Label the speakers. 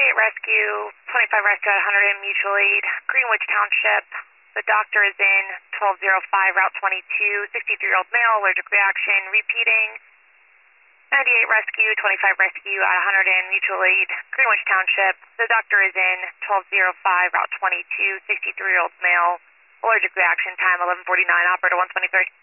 Speaker 1: 98 Rescue, 25 Rescue at 100 in Mutual Aid, Greenwich Township. The doctor is in 1205 Route 22, 63-year-old male, allergic reaction, repeating. 98 Rescue, 25 Rescue at 100 in Mutual Aid, Greenwich Township. The doctor is in 1205 Route 22, 63-year-old male, allergic reaction, time 11:49, operator 123.